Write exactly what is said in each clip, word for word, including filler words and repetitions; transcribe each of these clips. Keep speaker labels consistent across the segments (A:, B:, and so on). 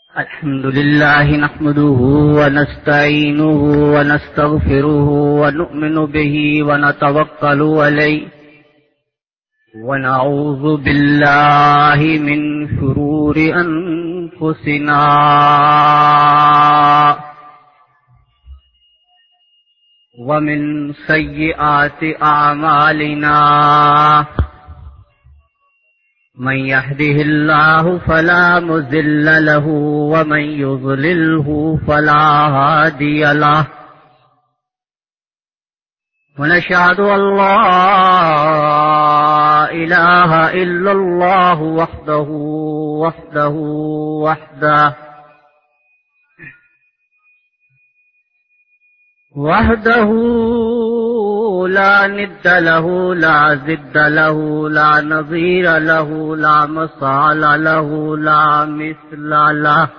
A: الحمد لله نحمده ونستعينه ونستغفره ونؤمن به ونتوكل عليه ونعوذ بالله من شرور أنفسنا ومن سيئات أعمالنا من يهده الله فلا مضل له ومن يضلله فلا هادي له ونشهد أن لا إله إلا الله وحده وحده وحده وحده لا ند له لا ضد له لا نظير له لا مثال له لا مثل له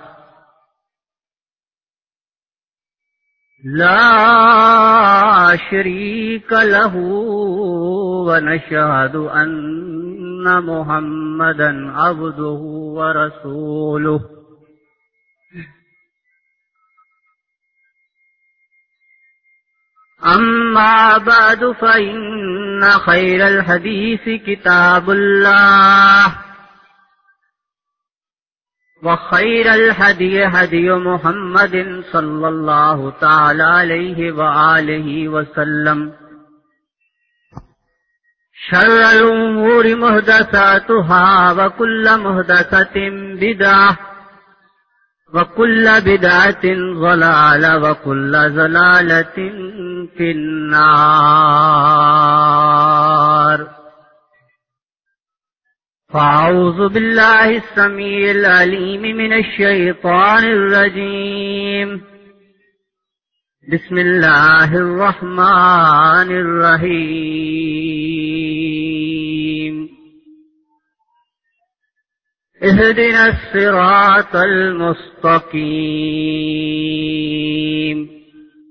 A: لا شريك له ونشهد أن محمدا عبده ورسوله أما بعد فإن خير الحديث كتاب الله وخير الهدي هدي محمد صلى الله تعالى عليه وآله وسلم شر الأمور محدثاتها وكل محدثة بدعة وكل بدعة ضلالة وكل ضلالة في النار فأعوذ بالله السميع العليم من الشيطان الرجيم بسم الله الرحمن الرحيم اهدنا الصراط المستقيم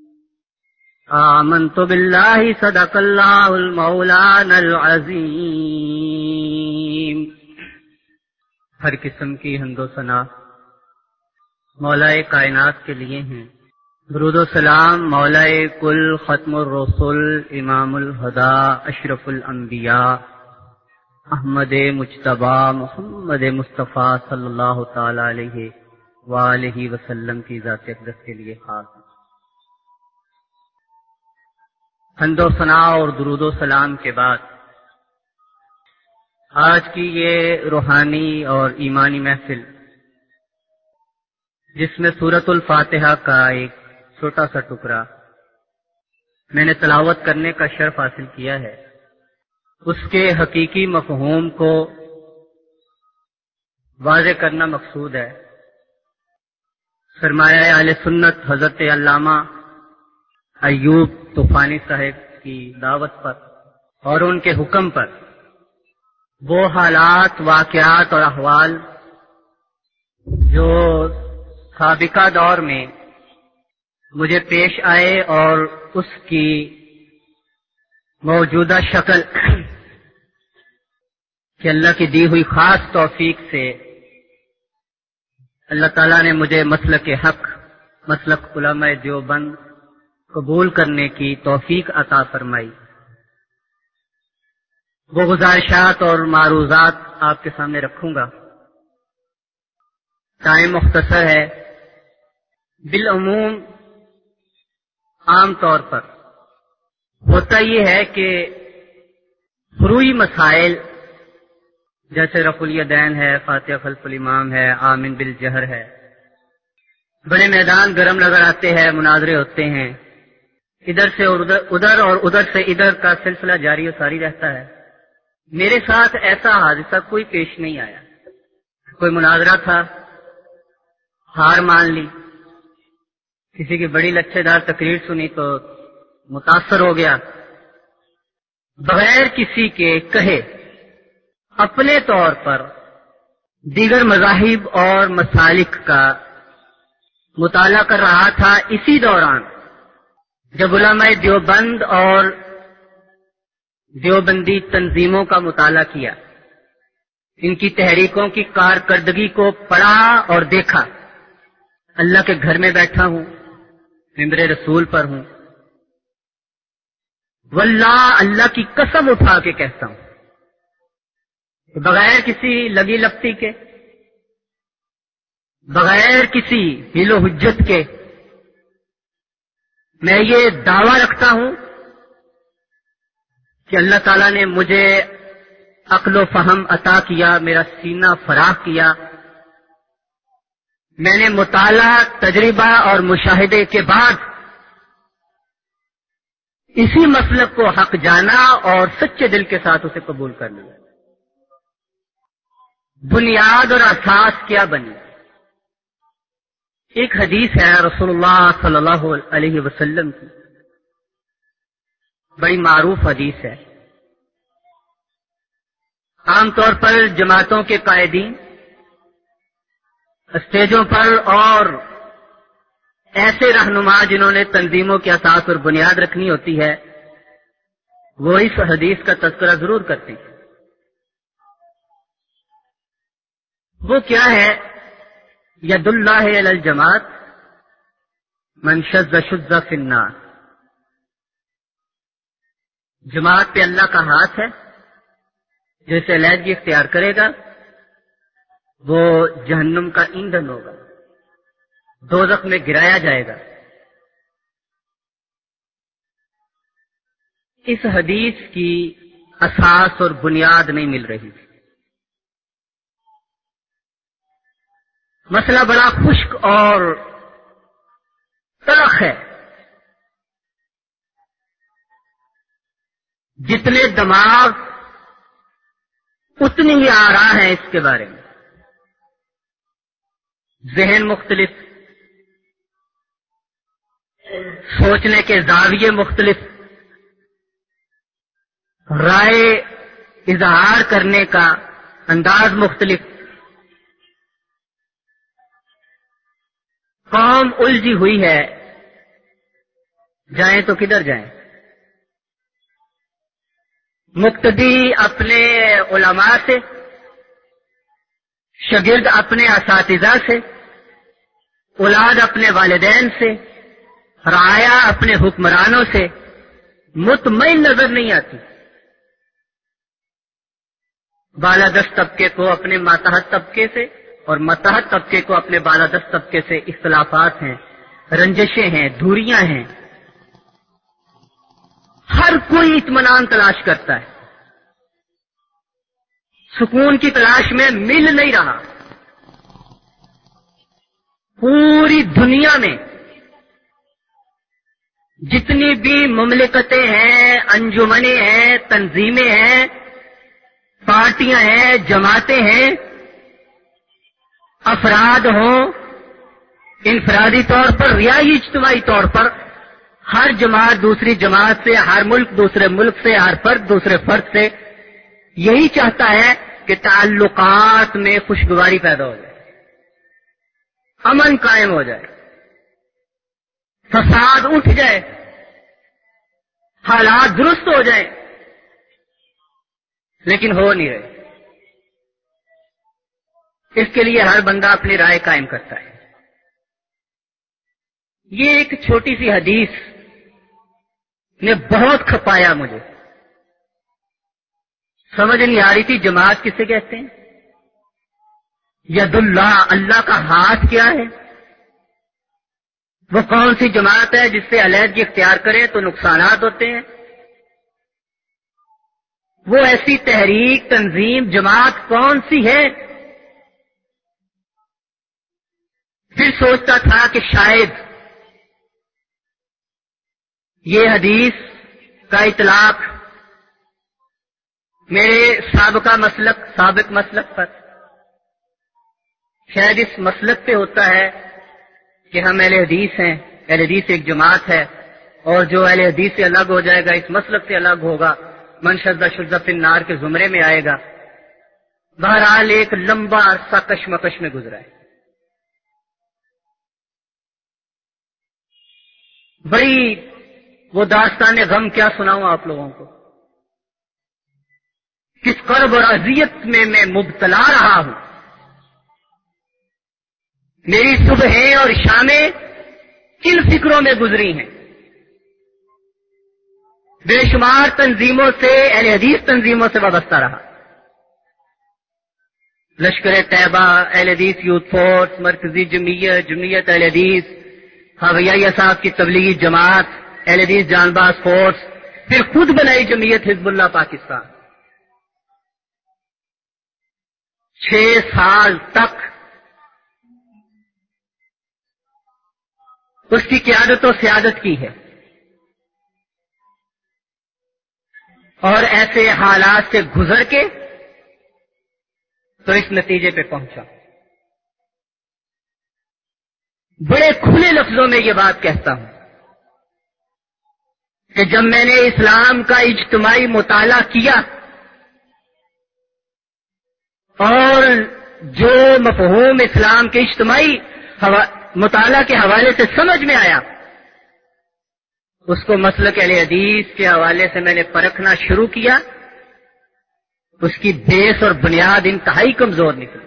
A: آمنت بالله صدق الله المولانا العظيم ہر قسم کی حمد و ثنا مولا کائنات کے لیے ہیں. درود و سلام مولا کل ختم الرسل امام الہدا اشرف الانبیاء احمد مجتبی محمد مصطفیٰ صلی اللہ تعالی علیہ وآلہ وسلم کی ذات اقدس کے لیے خاص. حمد و ثنا اور درود و سلام کے بعد آج کی یہ روحانی اور ایمانی محفل جس میں سورۃ الفاتحہ کا ایک چھوٹا سا ٹکڑا میں نے تلاوت کرنے کا شرف حاصل کیا ہے، اس کے حقیقی مفہوم کو واضح کرنا مقصود ہے. سرمایہ اہل سنت حضرت علامہ ایوب طوفانی صاحب کی دعوت پر اور ان کے حکم پر وہ حالات، واقعات اور احوال جو سابقہ دور میں مجھے پیش آئے اور اس کی موجودہ شکل کہ اللہ کی دی ہوئی خاص توفیق سے اللہ تعالیٰ نے مجھے مسلک حق، مسلک علماء دیوبند قبول کرنے کی توفیق عطا فرمائی. وہ گزارشات اور معروضات آپ کے سامنے رکھوں گا. ٹائم مختصر ہے. بالعموم عام طور پر ہوتا یہ ہے کہ فروعی مسائل جیسے رفع الیدین ہے، فاتحہ خلف الامام ہے، آمین بالجہر ہے، بڑے میدان گرم نظر آتے ہیں، مناظرے ہوتے ہیں، ادھر سے ادھر اور ادھر سے ادھر کا سلسلہ جاری و ساری رہتا ہے. میرے ساتھ ایسا حادثہ کوئی پیش نہیں آیا. کوئی مناظرہ تھا، ہار مان لی، کسی کی بڑی لچھے دار تقریر سنی تو متاثر ہو گیا، بغیر کسی کے کہے اپنے طور پر دیگر مذاہب اور مسالک کا مطالعہ کر رہا تھا. اسی دوران جب علماء دیوبند اور دیوبندی تنظیموں کا مطالعہ کیا، ان کی تحریکوں کی کارکردگی کو پڑھا اور دیکھا، اللہ کے گھر میں بیٹھا ہوں، ممبر رسول پر ہوں، واللہ اللہ کی قسم اٹھا کے کہتا ہوں، بغیر کسی لگی لپٹی کے، بغیر کسی حیل و حجت کے میں یہ دعویٰ رکھتا ہوں کہ اللہ تعالیٰ نے مجھے عقل و فہم عطا کیا، میرا سینہ فراخ کیا، میں نے مطالعہ، تجربہ اور مشاہدے کے بعد اسی مسلک کو حق جانا اور سچے دل کے ساتھ اسے قبول کر لیا۔ بنیاد اور اساس کیا بنی؟ ایک حدیث ہے رسول اللہ صلی اللہ علیہ وسلم کی، بڑی معروف حدیث ہے۔ عام طور پر جماعتوں کے قائدین اسٹیجوں پر اور ایسے رہنما جنہوں نے تنظیموں کے اساس اور بنیاد رکھنی ہوتی ہے، وہ اس حدیث کا تذکرہ ضرور کرتے ہیں۔ وہ کیا ہے؟ ید اللہ علی الجماعت من شذ شذ فی النار۔ جماعت پہ اللہ کا ہاتھ ہے، جیسے علیحدگی اختیار کرے گا وہ جہنم کا ایندھن ہوگا، دوزخ میں گرایا جائے گا۔ اس حدیث کی اساس اور بنیاد نہیں مل رہی۔ مسئلہ بڑا خشک اور تلخ ہے۔ جتنے دماغ اتنی ہی آراہ ہیں اس کے بارے میں، ذہن مختلف، سوچنے کے زاویے مختلف، رائے اظہار کرنے کا انداز مختلف، قوم الجھی ہوئی ہے، جائیں تو کدھر جائیں؟ مقتدی اپنے علماء سے، شاگرد اپنے اساتذہ سے، اولاد اپنے والدین سے، رعایا اپنے حکمرانوں سے مطمئن نظر نہیں آتی۔ بالادست طبقے کو اپنے ماتحت طبقے سے اور ماتحت طبقے کو اپنے بالادست طبقے سے اختلافات ہیں، رنجشیں ہیں، دوریاں ہیں۔ ہر کوئی اطمینان تلاش کرتا ہے، سکون کی تلاش میں مل نہیں رہا۔ پوری دنیا میں جتنی بھی مملکتیں ہیں، انجمنیں ہیں، تنظیمیں ہیں، پارٹیاں ہیں، جماعتیں ہیں، افراد ہوں، انفرادی طور پر یا اجتماعی طور پر، ہر جماعت دوسری جماعت سے، ہر ملک دوسرے ملک سے، ہر فرد دوسرے فرد سے یہی چاہتا ہے کہ تعلقات میں خوشگواری پیدا ہو جائے، امن قائم ہو جائے، فساد اٹھ جائے، حالات درست ہو جائیں، لیکن ہو نہیں رہے۔ اس کے لیے ہر بندہ اپنی رائے قائم کرتا ہے۔ یہ ایک چھوٹی سی حدیث نے بہت کھپایا مجھے، سمجھ نہیں آ رہی تھی جماعت کسے کہتے ہیں، ید اللہ، اللہ کا ہاتھ کیا ہے، وہ کون سی جماعت ہے جس سے علیحدگی اختیار کرے تو نقصانات ہوتے ہیں، وہ ایسی تحریک، تنظیم، جماعت کون سی ہے؟ پھر سوچتا تھا کہ شاید یہ حدیث کا اطلاق میرے سابقہ مسلک سابق مسلک پر، شاید اس مسلک پہ ہوتا ہے کہ ہم اہل حدیث ہیں، اہل حدیث ایک جماعت ہے، اور جو اہل حدیث سے الگ ہو جائے گا، اس مسلک سے الگ ہوگا، من شذ شذ فی النار کے زمرے میں آئے گا۔ بہرحال ایک لمبا عرصہ کشمکش میں گزرا ہے۔ بڑی وہ داستان غم کیا سناؤں آپ لوگوں کو، کس کرب اور اذیت میں میں مبتلا رہا ہوں۔ میری صبحیں اور شامیں کن فکروں میں گزری ہیں. بے شمار تنظیموں سے، اہل حدیث تنظیموں سے وابستہ رہا. لشکر طیبہ، اہل حدیث یوتھ فورس، مرکزی جمعیت، جمعیت اہل حدیث، حویہ صاحب کی تبلیغی جماعت، اہل حدیث جان باز فورس، پھر خود بنائی جمعیت حزب اللہ پاکستان. چھ سال تک اس کی قیادت و سیادت کی ہے اور ایسے حالات سے گزر کے تو اس نتیجے پہ پہنچا. بڑے کھلے لفظوں میں یہ بات کہتا ہوں کہ جب میں نے اسلام کا اجتماعی مطالعہ کیا اور جو مفہوم اسلام کے اجتماعی مطالعہ کے حوالے سے سمجھ میں آیا، اس کو مسلک اہل حدیث کے حوالے سے میں نے پرکھنا شروع کیا. اس کی بیس اور بنیاد انتہائی کمزور نکلی.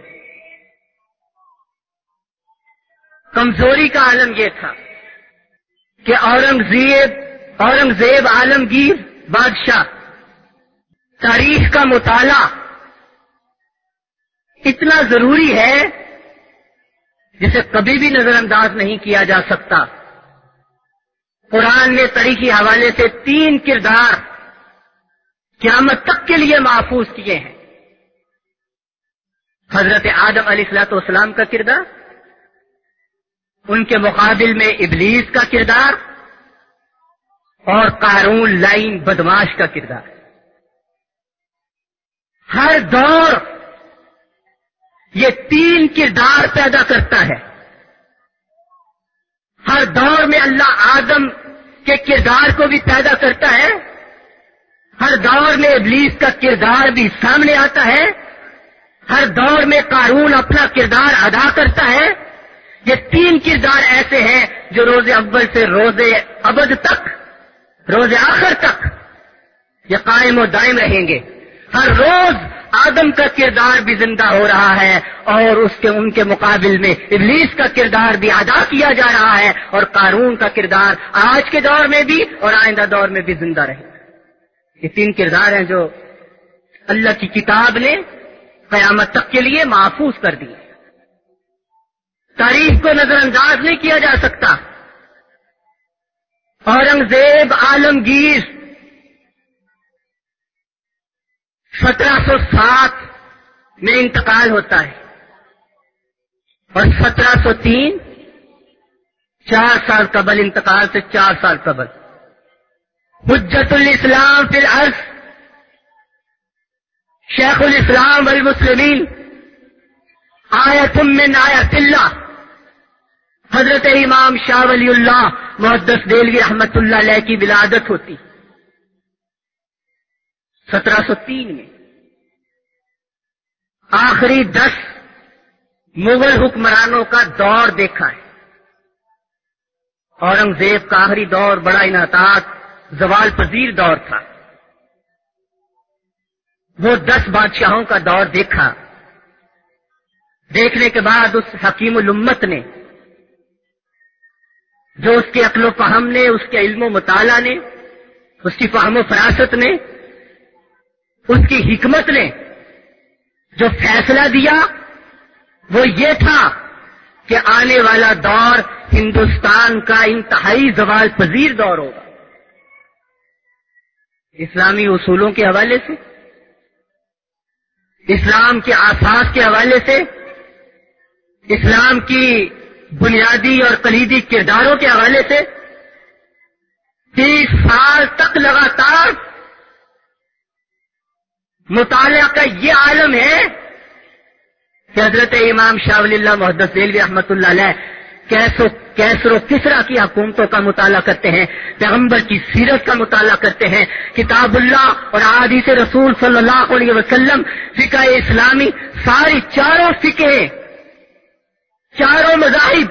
A: کمزوری کا عالم یہ تھا کہ اورنگزیب اورنگزیب عالمگیر بادشاہ تاریخ کا مطالعہ اتنا ضروری ہے جسے کبھی بھی نظر انداز نہیں کیا جا سکتا. قرآن نے تاریخی حوالے سے تین کردار قیامت تک کے لیے محفوظ کیے ہیں. حضرت آدم علیہ الصلوۃ والسلام کا کردار، ان کے مقابل میں ابلیس کا کردار اور قارون لائن بدماش کا کردار. ہر دور یہ تین کردار پیدا کرتا ہے. ہر دور میں اللہ آدم کے کردار کو بھی پیدا کرتا ہے، ہر دور میں ابلیس کا کردار بھی سامنے آتا ہے، ہر دور میں قارون اپنا کردار ادا کرتا ہے. یہ تین کردار ایسے ہیں جو روز اول سے روز ابد تک، روز آخر تک یہ قائم و دائم رہیں گے. ہر روز آدم کا کردار بھی زندہ ہو رہا ہے اور اس کے ان کے مقابل میں ابلیس کا کردار بھی ادا کیا جا رہا ہے، اور قارون کا کردار آج کے دور میں بھی اور آئندہ دور میں بھی زندہ رہے. یہ تین کردار ہیں جو اللہ کی کتاب نے قیامت تک کے لیے محفوظ کر دی. تاریخ کو نظر انداز نہیں کیا جا سکتا. اورنگزیب عالمگیر سترہ سو سات میں انتقال ہوتا ہے اور سترہ سو تین چار سال قبل انتقال سے چار سال قبل حجت الاسلام فی الارض شیخ الاسلام والمسلمین آیت من آیت اللہ حضرت امام شاہ ولی اللہ محدث دہلوی رحمت اللہ علیہ کی ولادت ہوتی سترہ سو تین میں. آخری دس مغل حکمرانوں کا دور دیکھا ہے. اورنگزیب کا آخری دور بڑا انحطاط زوال پذیر دور تھا. وہ دس بادشاہوں کا دور دیکھا. دیکھنے کے بعد اس حکیم الامت نے، جو اس کے عقل و فہم نے، اس کے علم و مطالعہ نے، اس کی فہم و فراست نے، اس کی حکمت نے جو فیصلہ دیا وہ یہ تھا کہ آنے والا دور ہندوستان کا انتہائی زوال پذیر دور ہوگا. اسلامی اصولوں کے حوالے سے، اسلام کے اساس کے حوالے سے، اسلام کی بنیادی اور کلیدی کرداروں کے حوالے سے تیس سال تک لگاتار مطالعہ کا یہ عالم ہے کہ حضرت امام شاہ ولی اللہ محدث دہلوی رحمۃ اللہ علیہ کیسو کیسر و کسرا کی حکومتوں کا مطالعہ کرتے ہیں، پیغمبر کی سیرت کا مطالعہ کرتے ہیں، کتاب اللہ اور احادیث رسول صلی اللہ علیہ وسلم، فقہ اسلامی، ساری چاروں فقہ، چاروں مذاہب،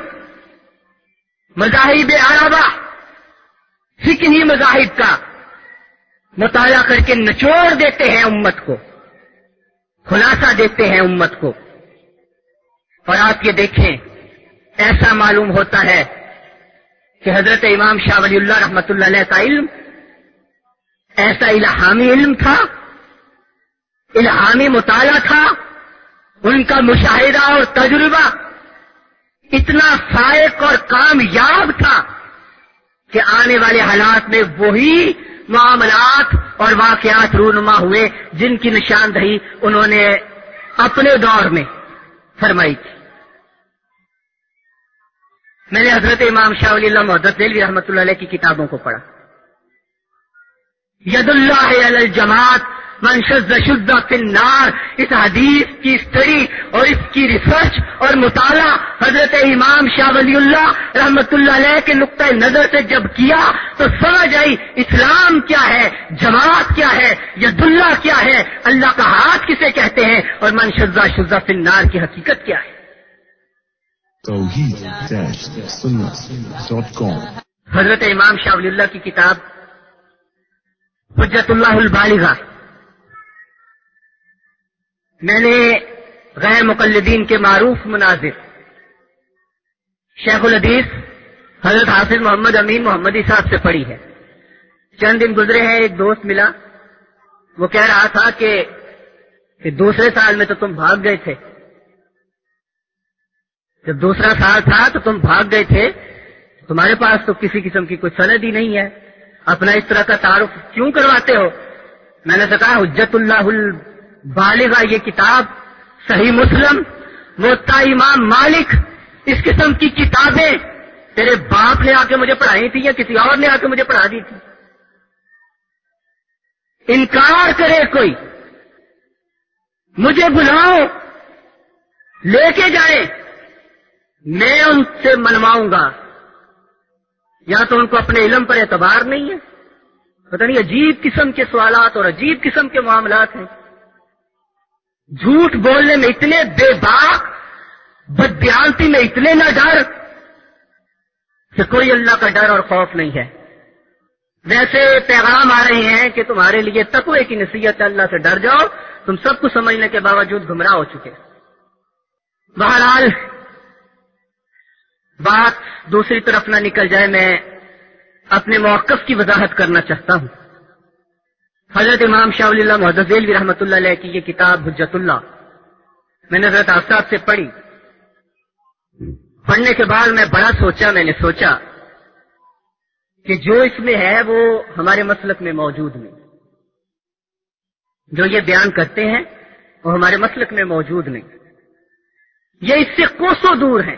A: مذاہب عربہ، فقہی مذاہب کا مطالعہ کر کے نچوڑ دیتے ہیں امت کو، خلاصہ دیتے ہیں امت کو. اور آپ یہ دیکھیں ایسا معلوم ہوتا ہے کہ حضرت امام شاہ ولی اللہ رحمۃ اللہ علیہ کا علم ایسا الہامی علم تھا، الہامی مطالعہ تھا، ان کا مشاہدہ اور تجربہ اتنا فائق اور کامیاب تھا کہ آنے والے حالات میں وہی معاملات اور واقعات رونما ہوئے جن کی نشاندہی انہوں نے اپنے دور میں فرمائی تھی۔ میں نے حضرت امام شاہ ولی اللہ محدث دہلوی رحمۃ اللہ علیہ کی کتابوں کو پڑھا۔ ید اللہ علی الجماعت من شذ شذ فی النار، اس حدیث کی اسٹڈی اور اس کی ریسرچ اور مطالعہ حضرت امام شاہ ولی اللہ رحمۃ اللہ علیہ کے نقطۂ نظر سے جب کیا تو سمجھ آئی اسلام کیا ہے، جماعت کیا ہے، ید اللہ کیا ہے، اللہ کا ہاتھ کسے کہتے ہیں، اور من شذ شذ فی النار کی حقیقت کیا ہے۔
B: توحید سنت ڈاٹ کام
A: حضرت امام شاہ ولی اللہ کی کتاب حجت اللہ البالغہ میں نے غیر مقلدین کے معروف مناظر شیخ الحدیث حضرت حافظ محمد امین محمدی صاحب سے پڑھی ہے۔ چند دن گزرے ہیں، ایک دوست ملا، وہ کہہ رہا تھا کہ, کہ دوسرے سال میں تو تم بھاگ گئے تھے، جب دوسرا سال تھا تو تم بھاگ گئے تھے، تمہارے پاس تو کسی قسم کی کوئی سند ہی نہیں ہے، اپنا اس طرح کا تعارف کیوں کرواتے ہو؟ میں نے کہا حجت اللہ البالغہ یہ کتاب، صحیح مسلم، موطا امام مالک، اس قسم کی کتابیں تیرے باپ نے آ کے مجھے پڑھائی تھی یا کسی اور نے آ کے مجھے پڑھا دی تھی؟ انکار کرے کوئی، مجھے بلاؤ، لے کے جائے، میں ان سے منواؤں گا، یا تو ان کو اپنے علم پر اعتبار نہیں ہے، پتہ نہیں عجیب قسم کے سوالات اور عجیب قسم کے معاملات ہیں، جھوٹ بولنے میں اتنے بے باک، بددیانتی میں اتنے نہ ڈر کہ کوئی اللہ کا ڈر اور خوف نہیں ہے۔ ویسے پیغام آ رہے ہیں کہ تمہارے لیے تقوی کی نصیحت ہے، اللہ سے ڈر جاؤ، تم سب کو سمجھنے کے باوجود گمراہ ہو چکے۔ بہرحال بات دوسری طرف نہ نکل جائے، میں اپنے موقف کی وضاحت کرنا چاہتا ہوں۔ حضرت امام شاہ ولی اللہ محدث دہلوی رحمۃ اللہ علیہ کی یہ کتاب حجت اللہ میں نے حضرت آفتاب سے پڑھی۔ پڑھنے کے بعد میں بڑا سوچا، میں نے سوچا کہ جو اس میں ہے وہ ہمارے مسلک میں موجود نہیں، جو یہ بیان کرتے ہیں وہ ہمارے مسلک میں موجود نہیں، یہ اس سے کوسوں دور ہیں۔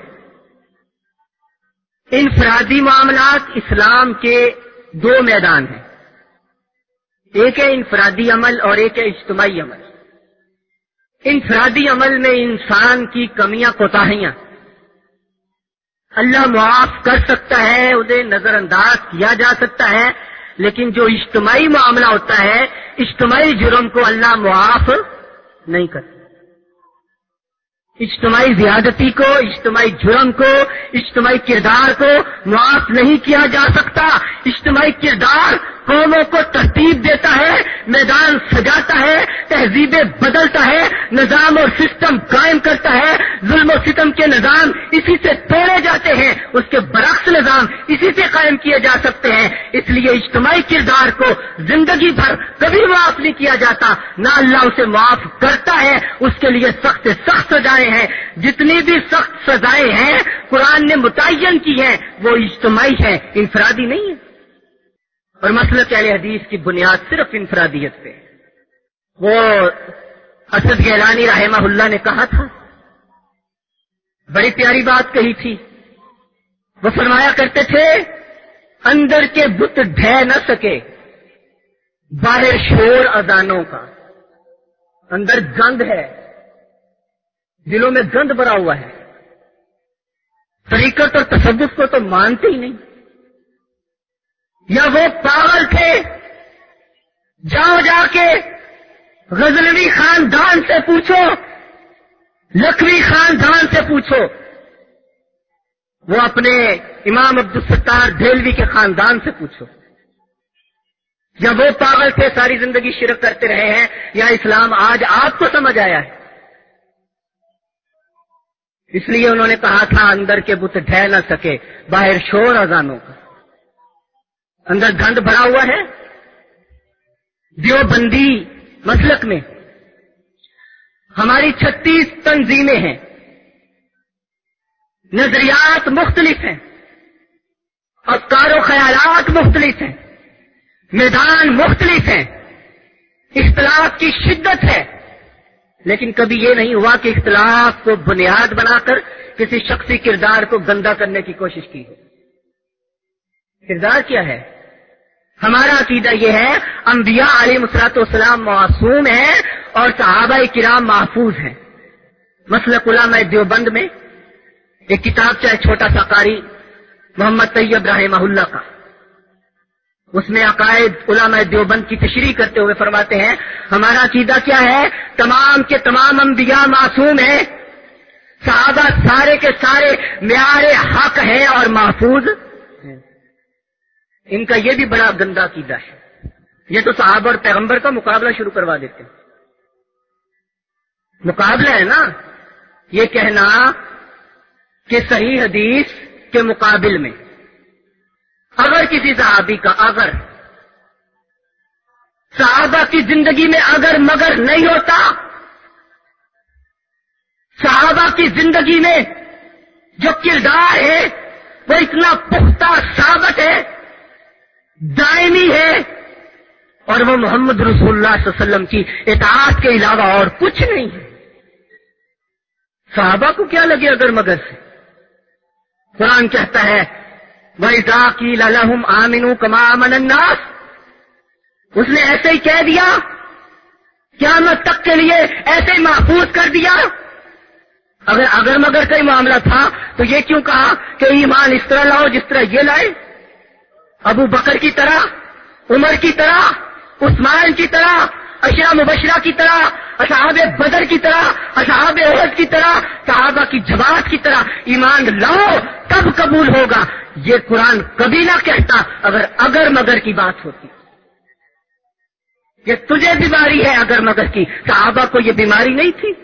A: انفرادی معاملات اسلام کے دو میدان ہیں، ایک ہے انفرادی عمل اور ایک ہے اجتماعی عمل۔ انفرادی عمل میں انسان کی کمیاں کوتاہیاں اللہ معاف کر سکتا ہے، انہیں نظر انداز کیا جا سکتا ہے، لیکن جو اجتماعی معاملہ ہوتا ہے، اجتماعی جرم کو اللہ معاف نہیں کرتا۔ اجتماعی زیادتی کو، اجتماعی جرم کو، اجتماعی کردار کو معاف نہیں کیا جا سکتا۔ اجتماعی کردار قوموں کو ترتیب دیتا ہے، میدان سجاتا ہے، تہذیبیں بدلتا ہے، نظام اور سسٹم قائم کرتا ہے، ظلم و ستم کے نظام اسی سے توڑے جاتے ہیں، اس کے برعکس نظام اسی سے قائم کیے جا سکتے ہیں۔ اس لیے اجتماعی کردار کو زندگی بھر کبھی معاف نہیں کیا جاتا، نہ اللہ اسے معاف کرتا ہے، اس کے لیے سخت سے سخت سزائیں ہیں۔ جتنی بھی سخت سزائیں ہیں قرآن نے متعین کی ہیں وہ اجتماعی ہیں، انفرادی نہیں ہے۔ اور مسلک اہل حدیث کی بنیاد صرف انفرادیت پہ۔ وہ اسد گیلانی رحمہ اللہ نے کہا تھا، بڑی پیاری بات کہی تھی، وہ فرمایا کرتے تھے اندر کے بت ڈھہ نہ سکے باہر شور اذانوں کا۔ اندر گند ہے، دلوں میں گند بھرا ہوا ہے، طریقت اور تصوف کو تو مانتے ہی نہیں۔ یا وہ پاگل تھے، جاؤ جا کے غزنوی خاندان سے پوچھو، لکھوی خاندان سے پوچھو، وہ اپنے امام عبدالستار دہلوی کے خاندان سے پوچھو۔ یا وہ پاگل تھے، ساری زندگی شرک کرتے رہے ہیں، یا اسلام آج آپ کو سمجھ آیا ہے؟ اس لیے انہوں نے کہا تھا اندر کے بت ڈھہ نہ سکے باہر شور اذانوں کا. اندر گند بھرا ہوا ہے. دیوبندی مسلک میں ہماری چھتیس تنظیمیں ہیں, نظریات مختلف ہیں, افکار و خیالات مختلف ہیں, میدان مختلف ہیں, اختلاف کی شدت ہے, لیکن کبھی یہ نہیں ہوا کہ اختلاف کو بنیاد بنا کر کسی شخصی کردار کو گندا کرنے کی کوشش کی ہو. کردار کیا ہے؟ ہمارا عقیدہ یہ ہے انبیاء علیہ الصلوۃ والسلام معصوم ہیں اور صحابہ کرام محفوظ ہیں. مسلک علماء دیوبند میں ایک کتاب چاہے چھوٹا سا قاری محمد طیب رحمہ اللہ کا, اس میں عقائد علماء دیوبند کی تشریح کرتے ہوئے فرماتے ہیں ہمارا عقیدہ کیا ہے, تمام کے تمام انبیاء معصوم ہیں, صحابہ سارے کے سارے معیار حق ہیں اور محفوظ ہیں. ان کا یہ بھی بڑا گندا عقیدہ ہے. یہ تو صحابہ اور پیغمبر کا مقابلہ شروع کروا دیتے ہیں. مقابلہ ہے نا یہ کہنا کہ صحیح حدیث کے مقابل میں اگر کسی صحابی کا اگر صحابہ کی زندگی میں اگر مگر نہیں ہوتا, صحابہ کی زندگی میں جو کردار ہے وہ اتنا پختہ ثابت ہے, دائمی ہے, اور وہ محمد رسول اللہ صلی اللہ علیہ وسلم کی اطاعت کے علاوہ اور کچھ نہیں ہے. صحابہ کو کیا لگے اگر مگر سے؟ قرآن کہتا ہے وَإِذَا قِيلَ لَهُمْ آمِنُوا كَمَا آمَنَ النَّاسُ, اس نے ایسے ہی کہہ دیا, قیامت تک کے لیے ایسے ہی محفوظ کر دیا. اگر اگر مگر کا ہی معاملہ تھا تو یہ کیوں کہا کہ ایمان اس طرح لاؤ جس طرح یہ لائے؟ ابو بکر کی طرح, عمر کی طرح, عثمان کی طرح, عشرہ مبشرہ کی طرح, اصحاب بدر کی طرح, اصحاب احد کی طرح, صحابہ کی جماعت کی طرح ایمان لاؤ تب قبول ہوگا. یہ قرآن کبھی نہ کہتا اگر اگر مگر کی بات ہوتی. یہ تجھے بیماری ہے اگر مگر کی, صحابہ کو یہ بیماری نہیں تھی.